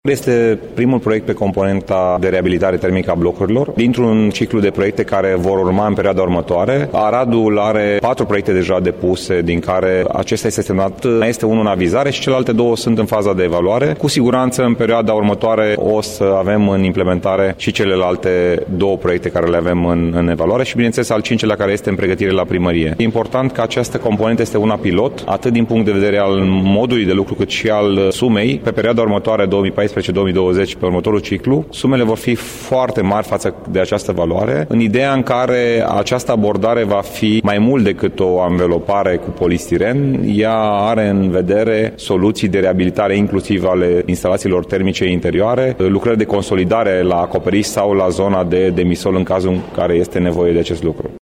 Este primul proiect pe componenta de reabilitare termică a blocurilor, dintr-un ciclu de proiecte care vor urma în perioada următoare. Aradul are 4 proiecte deja depuse, din care acesta este semnat, este unul în avizare și celelalte 2 sunt în faza de evaluare. Cu siguranță, în perioada următoare o să avem în implementare și celelalte 2 proiecte care le avem în evaluare și, bineînțeles, al 5-lea care este în pregătire la primărie. E important că această componentă este una pilot, atât din punct de vedere al modului de lucru, cât și al sumei. Pe perioada următoare, 2014-2020, pe următorul ciclu, sumele vor fi foarte mari față de această valoare, în ideea în care această abordare va fi mai mult decât o anvelopare cu polistiren. Ea are în vedere soluții de reabilitare inclusiv ale instalațiilor termice interioare, lucrări de consolidare la acoperiș sau la zona de demisol în cazul în care este nevoie de acest lucru.